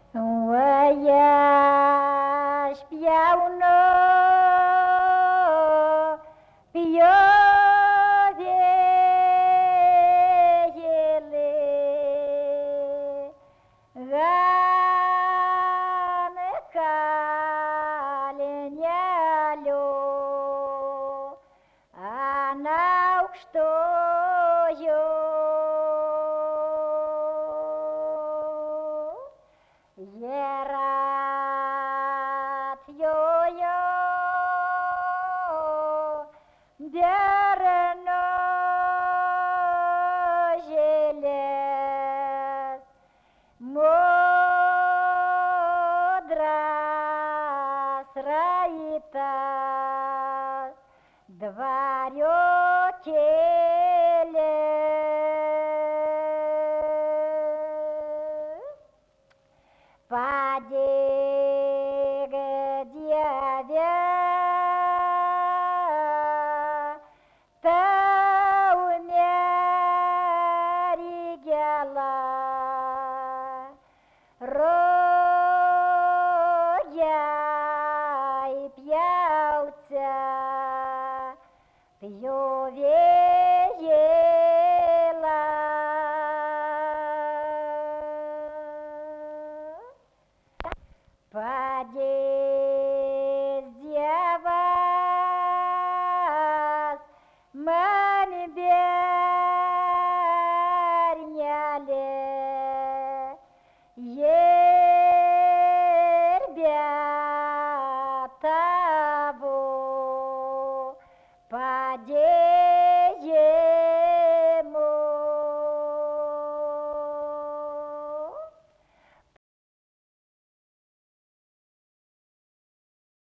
Voyage piano pio viele gane kalenялю она что Yerat yo derno желез мудрость раитас дворё телес. Поди, где та умеригела, роя и пьяуца, пью